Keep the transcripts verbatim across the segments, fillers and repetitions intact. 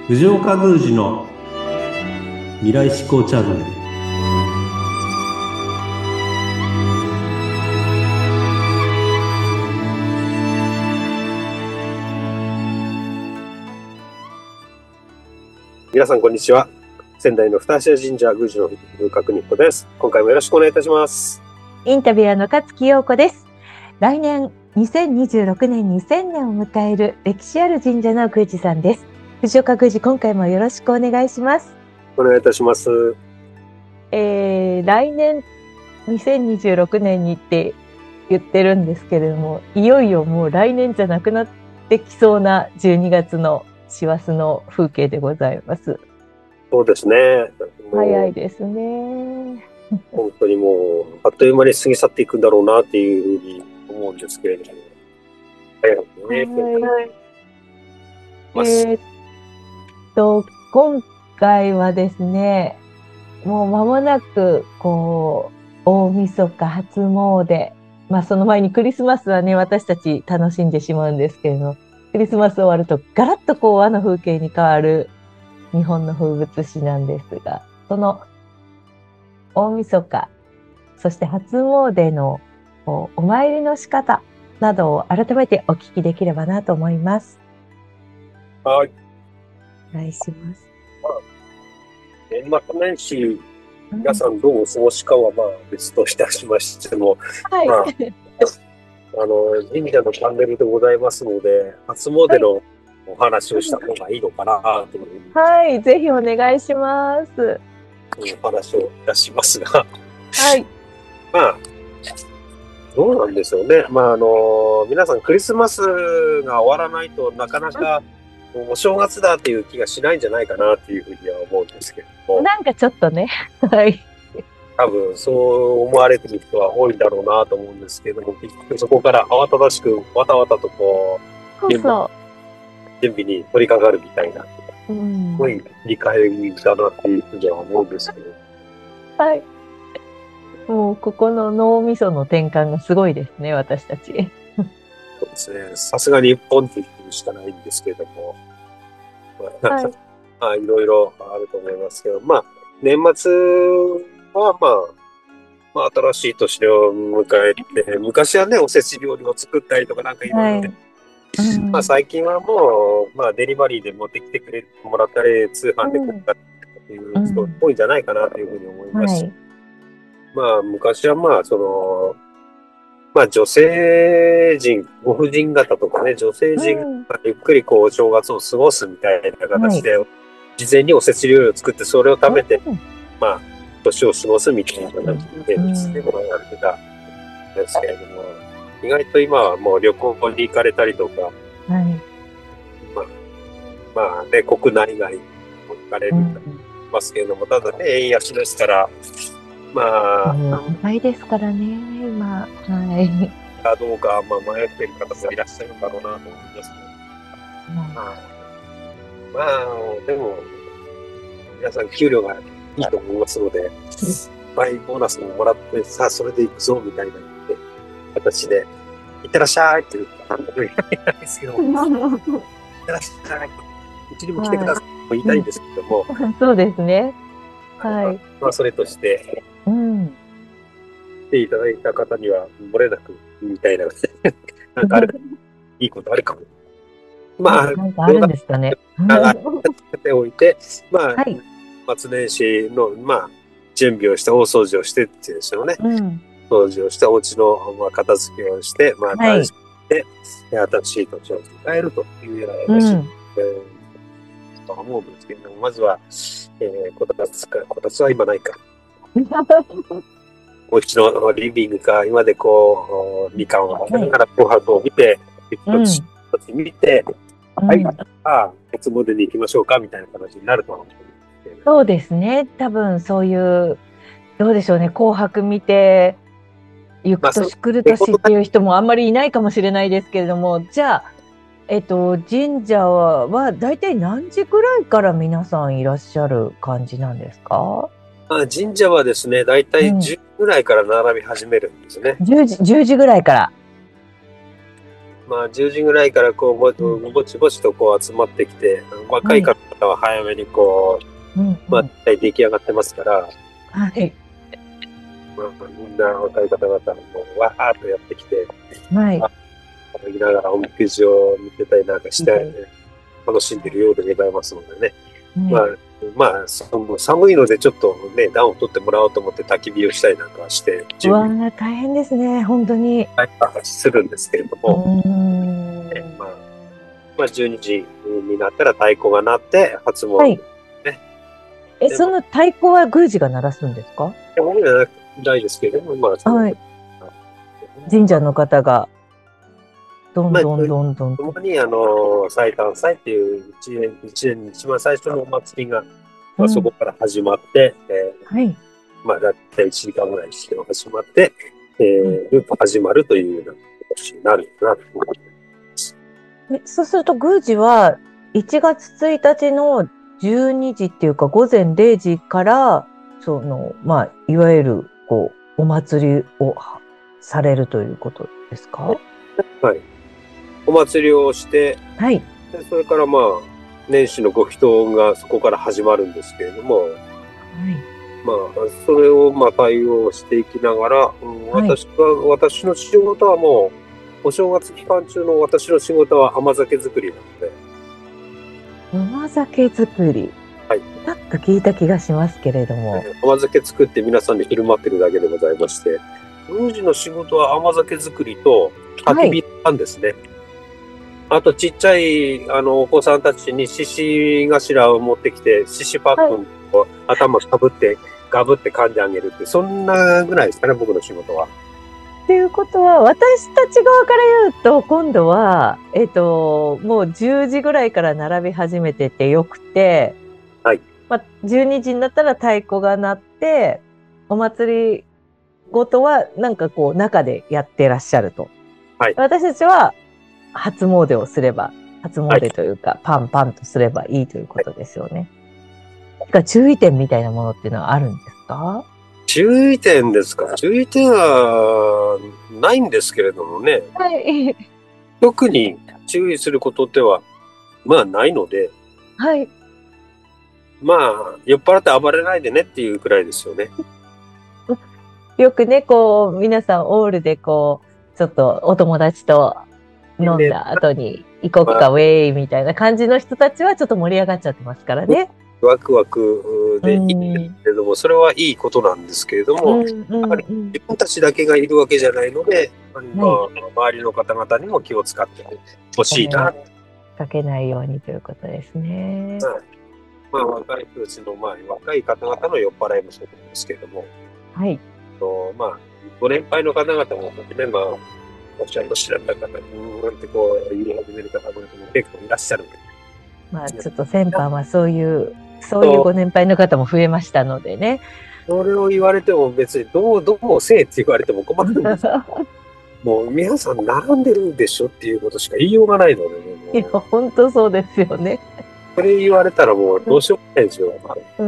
藤岡宮司の未来志向チャンネル。 皆さんこんにちは。仙台の二橋神社宮司の風格日子です。今回もよろしくお願いいたします。 インタビュアーの勝木陽子です。来年にせんにじゅうろくねんにせんねんを迎える歴史ある神社の宮司さんです。藤岡宮司、今回もよろしくお願いします。 お願いいたします。 えー、来年にせんにじゅうろくねんにって言ってるんですけれども、いよいよもう来年じゃなくなってきそうなじゅうにがつの師走の風景でございます。 そうですね。 早いですね。 本当にもうあっという間に過ぎ去っていくんだろうなっていうふうに思うんですけれども。早かったね。 はい。 まあえーっと、今回はですね、もう間もなく、こう、大晦日、初詣。まあ、その前にクリスマスはね、私たち楽しんでしまうんですけれども、クリスマス終わると、ガラッとこう、和の風景に変わる日本の風物詩なんですが、その大晦日、そして初詣のこうお参りの仕方などを改めてお聞きできればなと思います。 はい。 お願いします。 年末年始、皆さんどうお過ごしかはまあ別といたしましても、 はい。 まあ、あの、神社のチャンネルでございますので、初詣のお話をした方がいいのかなという、 はい、ぜひお願いします。 お話をいたしますが、 はい。 まあ、どうなんでしょうね。まあ、あの、皆さんクリスマスが終わらないとなかなかお正月だっていう気がしないんじゃないかなっていうふうには思うんですけれども、 なんかちょっとね、はい。 多分そう思われてる人は多いんだろうなと思うんですけれども、結局そこから慌ただしくわたわたとこう、 そうそ準備に取り掛かるみたいな、 う。うんすごい理解だなっていうふうには思うんですけど。 はい。もうここの脳みその転換がすごいですね、私たち。 そうですね。さすがに一本っていうしかないんですけれども、まあ、 はい。 まあ、いろいろあると思いますけど、まあ、年末はまあ、まあ、新しい年を迎えて、昔はね、おせち料理を作ったりとかなんかいろいろね、 うん、 まあ最近はもう、まあデリバリーで持ってきてくれもらったり、通販で買ったりっていう人多いんじゃないかなというふうに思いますし、 はい。 まあ昔はまあその、まあ女性陣、ご婦人方とかね、女性陣がゆっくりこうお正月を過ごすみたいな形で、事前におせち料理を作ってそれを食べて、まあ年を過ごすみたいな形でですね、このやってたんですけれども、意外と今はもう旅行に行かれたりとか、 はい。 まあ、まあね、国内外も行かれるますけれども、ただね、円安ですから、まあ、 高いですからね、今。はい。 かどうか、まあ、迷っている方もいらっしゃるんだろうなと思いますね。まあ、まあ、でも、皆さん給料がいいと思いますので、バイボーナスももらって、さあ、それで行くぞ、みたいな形で、いってらっしゃいっていう感じなんですけど、いってらっしゃい。うちにも来てくださいと言いたいんですけども、 そうですね。はい。 まあ、それとして、 うん。 来ていただいた方には、漏れなく、みたいな、なんかある、いいことあるかも。まあ、 なんかあるんですかね。 ておいて、まあ、 はい。 年末年始の、まあ、準備をして、大掃除をしてっていうんですよね。 うん。 掃除をして、お家の、まあ、片付けをして、まあ、 はい断捨で、新しい土地を迎えるというような話、 うん。 えー、と思うんですけれども、まずは、えー、こたつか、こたつは今ないか。お家のリビングか、今でこう、みかんを食べながら紅白を見て、一つ一つ見て、はい、ああ、初詣に行きましょうか、みたいな形になると思うんですけど。 そうですね。多分そういう、どうでしょうね。紅白見て、行く年来る年っていう人もあんまりいないかもしれないですけれども、じゃあ、えっと、神社は、は大体何時ぐらいから皆さんいらっしゃる感じなんですか？ あ、神社はですね、だいたいじゅうぐらいから並び始めるんですね。 じゅうじ、じゅうじぐらいから。 まあ、じゅうじぐらいからこうぼぼちぼちとこう集まってきて、若い方は早めにこう、 うんうん、 まあ、出来上がってますから、 はい。 まあ、みんな若い方々もわーっとやってきて、 はい。 歩きながらおみくじを見てたりなんかして、 はい楽しんでるようでございますのでね。まあはい、 まあ、その寒いのでちょっとね、暖を取ってもらおうと思って焚き火をしたりなんかして、 う準備わー、大変ですね、本当に。 するんですけれどうも、 ーん。 ねまあ、まあ、じゅうにじになったら太鼓が鳴って、初詣。 はい。え、 でその太鼓は宮司が鳴らすんですか？ 僕じゃないですけれども、まあ、そのはい。神社の方が、どんまあ、 どんどんどんと。 ともに、あの、祭誕祭っていう一年、一年に一番最初のお祭りが、まあ、そこから始まって、えーはい。 まあ、だいたいいちじかんぐらいして始まって、えー、始まるというような年になるかなと思います。 え、そうすると宮司はいちがつついたちのじゅうにじっていうか午前れいじから、その、まあ、いわゆる、こう、お祭りをされるということですか？ はい。お祭りをして、 はい。 でそれからまあ、年始のご祈祷がそこから始まるんですけれども、 はい。 まあ、それをまあ対応していきながら、うん、 はい私は、私の仕事はもう、お正月期間中の私の仕事は甘酒作りなので、 甘酒作り。 はい。 なんか聞いた気がしますけれども。 甘酒作って皆さんに振る舞ってるだけでございまして、宮司の仕事は甘酒作りと焚き火なんですね。はい、あとちっちゃいあのお子さんたちに獅子頭を持ってきて、獅子パックンを頭かぶって、ガブって噛んであげるって、そんなぐらいですかね、僕の仕事は。 ということは、私たち側から言うと、今度は、えっと、もうじゅうじぐらいから並び始めててよくて、 はい。 まあ、じゅうにじになったら太鼓が鳴って、お祭りごとはなんかこう中でやってらっしゃると。 はい。 私たちは初詣をすれば、初詣というか、はい、パンパンとすればいいということですよね。はい、注意点みたいなものっていうのはあるんですか？ 注意点ですか？注意点はないんですけれどもね。 はい。 特に注意することっては、まあないので。 はい。 まあ、酔っ払って暴れないでねっていうくらいですよね。 よくね、こう、皆さんオールでこう、ちょっとお友達と飲んだ後に行こうか、ウェイみたいな感じの人たちはちょっと盛り上がっちゃってますからね。 ワクワクでいいんですけれども、それはいいことなんですけれども、やはり自分たちだけがいるわけじゃないので、まあ、周りの方々にも気を使ってほしいな。 かけないようにということですね。 まあ、若い人たちの、まあ、若い方々の酔っ払いもそうなんですけれども、 はい。 とまあ、ご年配の方々もね、まあ、おっしゃると知らない方に、うーんってこう、言い始める方も結構いらっしゃる。 まあ、ちょっと先般はそういう、そういうご年配の方も増えましたのでね。 それを言われても別にどう、どうせえって言われても困るんですよ。もう皆さん並んでるでしょっていうことしか言いようがないのでね。 いや、本当そうですよね。 それ言われたらもうどうしようもないですよ。 うん、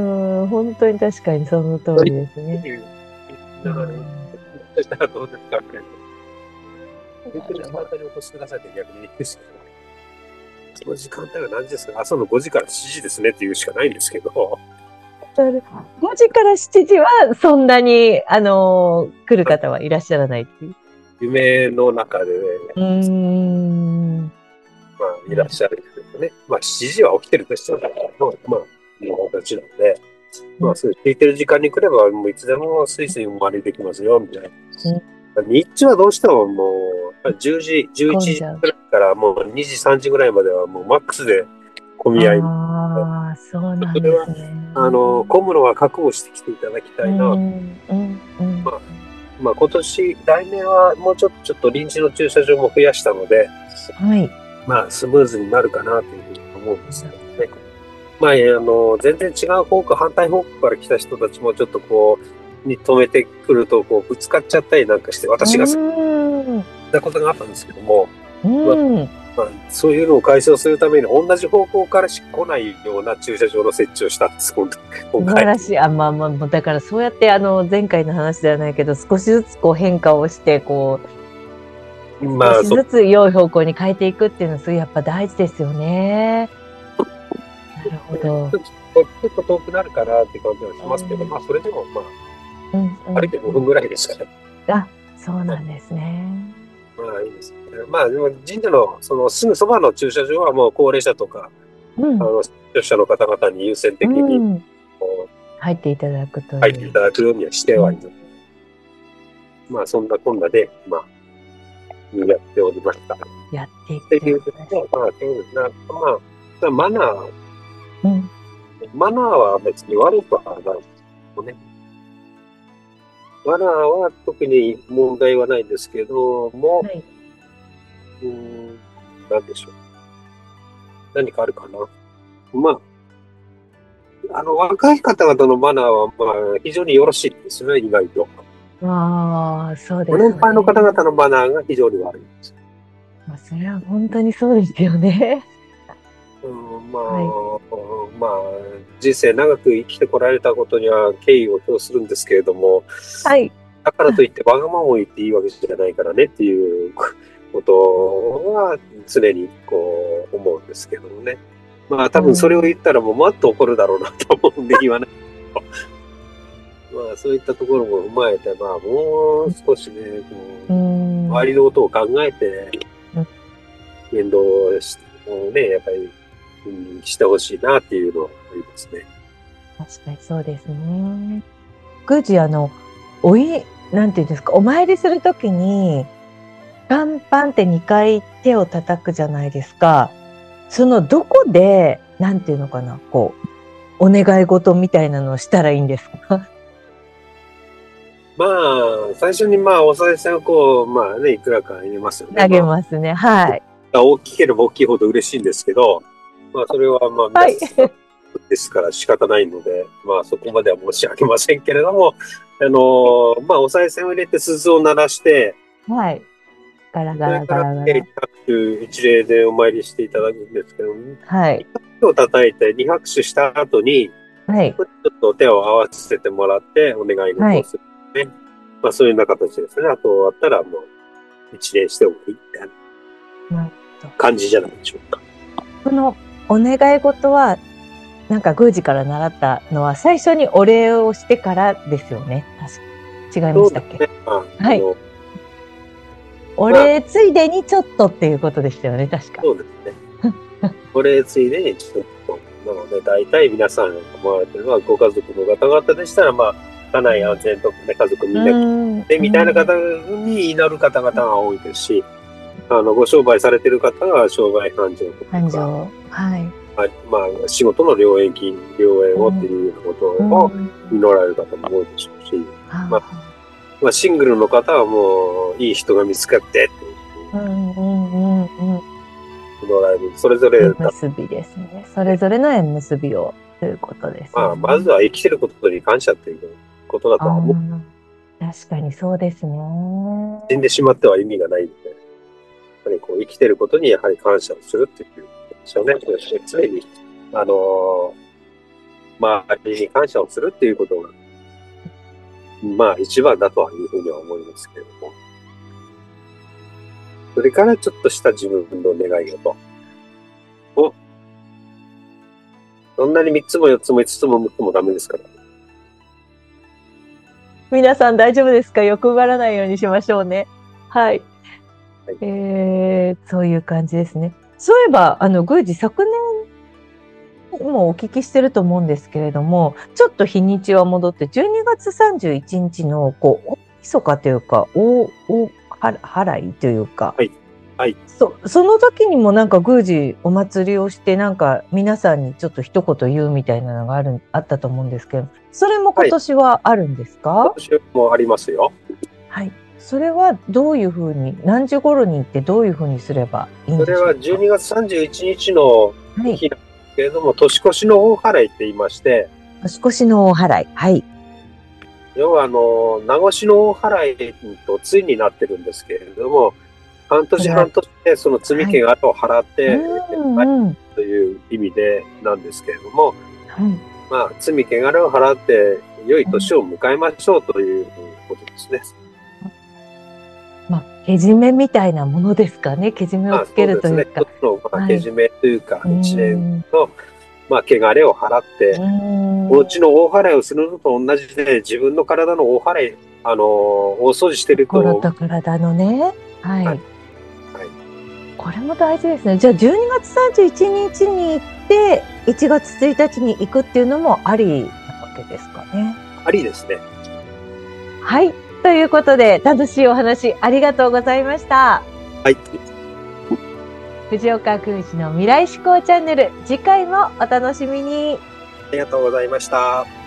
本当に確かにその通りですね。 だから、そしたらどうですかね。本当に時間帯にお越しくださいって逆に言うんですけど、その時間帯は何時ですか？朝のごじからしちじですねって言うしかないんですけど。 ごじからしちじはそんなに、あのー、来る方はいらっしゃらないっていう。 夢の中でね、 うーんまあ、いらっしゃるけどね。まあ、しちじは起きてるとしても、まあ、もう形なんで、まあ、そういう聞いてる時間に来れば、もういつでもスイスイお回りできますよ、みたいな。うん、日中はどうしてももう、じゅうじ、じゅういちじくらいからもうにじ、さんじぐらいまではもうマックスで混み合い。 ああ、そうなんですね。 あの、混むのは覚悟してきていただきたいな。うんうんうん、まあ、まあ、今年、来年はもうちょっと、ちょっと臨時の駐車場も増やしたので、 はい。 まあ、スムーズになるかなというふうに思うんですけどね。まあ、あの、全然違う方向、反対方向から来た人たちもちょっとこう、に止めてくると、こう、ぶつかっちゃったりなんかして、私がそういったことがあったんですけども、まあまあ、そういうのを解消するために同じ方向からしか来ないような駐車場の設置をしたんです、今回。 素晴らしい。あ、まあまあ、だからそうやって、あの、前回の話ではないけど、少しずつこう変化をして、こまあ、 少しそう、 ずつ良い方向に変えていくっていうのはすごいやっぱ大事ですよね。なるほど。 ちょっとちょっと遠くなるかなって感じはしますけど、 うんまあ、それでも、まうんうあ、 ん歩いてごふんぐらいですから、 あ、そうなんですね。 まあ、いいですね。まあ、でも神社の、その、すぐそばの駐車場はもう高齢者とか、 うんあの、出所者の方々に優先的に、 うん、 こ入っていただくとう、 いう。 入っていただくようにはしてはいる。まあ、そんなこんなで、まあ、やっておりました。っやっていくていうということです。 と、まあ、そうですね。まあ、マナー、 うん、 マナーは別に悪くはないですよね。マナーは特に問題はないんですけども、 はい。 うーん、なんでしょう。何かあるかな。まあ、あの、若い方々のマナーは、まあ、非常によろしいですね、意外と。 ああ、そうでごすね。 年配の方々のマナーが非常に悪いんです。 まあ、それは本当にそうですよね。 うん、まあ、 はまあ、人生長く生きてこられたことには敬意を表するんですけれども、 はい。 だからといってわがままを言っていいわけじゃないからねっていうことは常にこう思うんですけどもね。まあ多分それを言ったらもうもっと怒るだろうなと思うんで言わないと。まあそういったところも踏まえて、まあもう少しね、こううん。 周りのことを考えてうん言動をね、やっぱり、うん、してほしいなっていうのはありますね。 確かにそうですね。宮司、あの、おい、なんていうんですか、お参りするときに、パンパンってにかい手を叩くじゃないですか。そのどこで、なんていうのかな、こう、お願い事みたいなのをしたらいいんですか？ まあ、最初にまあ、お賽銭をこう、まあね、いくらか入れますよね。 投げまますね。はい。 あ、大きければ大きいほど嬉しいんですけど、まあ、それはまあ、 はい。 皆さんですから仕方ないので、まあ、そこまでは申し上げませんけれども、あのまあ、お賽銭を入れて鈴を鳴らして、 はい。ガラガラそれから、えー、 ガラガラ。 拍手一礼でお参りしていただくんですけど、 はい。 手を叩いてに拍手した後に、 はい。 ちょっと手を合わせてもらってお願いはい。 事をする、ね。まあ、そういうような形ですね。あと終わったらもう一礼しておいいみたいななるほど。 感じじゃないでしょうか。 このお願い事は、なんか宮司から習ったのは、最初にお礼をしてからですよね。確か違いましたっけ？ そうですね。まあ、 はいあのお礼ついでにちょっとっていうことでしたよね、確か。 そうですね。これついでにちょっと、なので、大体皆さんが思われてるのは、ご家族の方々でしたら、まあ、家内安全とかね、家族みんなうんで、みたいな方に祈る方々が多いですし、あの、ご商売されてる方は商売繁盛とか、 繁盛。はい。 はい、まあ、仕事の良縁金、良縁をっていうようなことを祈られる方も多いでしょうし、まあ、まあ、シングルの方はもう、いい人が見つかってってうんうんうんうん。 祈られる。それぞれ縁結びですね。それぞれの縁結びをということですね。 まあ、まずは生きてることに感謝っていうことだとは思う。 確かにそうですね。 死んでしまっては意味がないので、やっぱりこう生きてることにやはり感謝をするっていうことですよね。常に、あのー、周りに感謝をするっていうことが、まあ一番だとはいうふうには思いますけれども。それからちょっとした自分の願い事を、そんなにみっつもよっつもいつつもむっつもダメですから。 皆さん大丈夫ですか？欲張らないようにしましょうね。はい。はい、えー、そういう感じですね。そういえば、あの、宮司、昨年もお聞きしてると思うんですけれども、ちょっと日にちは戻って、じゅうにがつさんじゅういちにちの、こう、大晦日というか、大、大払いというか、 はい。はい。 そ、その時にもなんか宮司お祭りをして、なんか皆さんにちょっと一言言うみたいなのがある、あったと思うんですけど、それも今年はあるんですか？ はい、今年もありますよ。 はい。それはどういうふうに、何時頃に行ってどういうふうにすればいいんでしょうか？ それはじゅうにがつさんじゅういちにちの日なんですけれども、はい、年越しの大払いって言いまして、 年越しの大払い。はい。 要はあの、名越しの大払いと対になってるんですけれども、半年半年でその積み毛がを払って、はい、という意味でなんですけれども、はい、まあ、罪汚れを払って良い年を迎えましょうということですね。 まあ、 けじめみたいなものですかね。けじめをつけるというか。 まあ、そうですね。一つの、まあ、 はいけじめというか、 うん一年の、まあ、汚れを払って、 うんお家の大払いをするのと同じで、自分の体の大払い、あのー大掃除してると、 心と体のね。はい。 はいこれも大事ですね。じゃあじゅうにがつさんじゅういちにちに行って、いちがつついたちに行くっていうのもありなわけですかね。 ありですね。 はい。ということで、楽しいお話ありがとうございました。 はい。 藤岡空司の未来志向チャンネル、次回もお楽しみに。 ありがとうございました。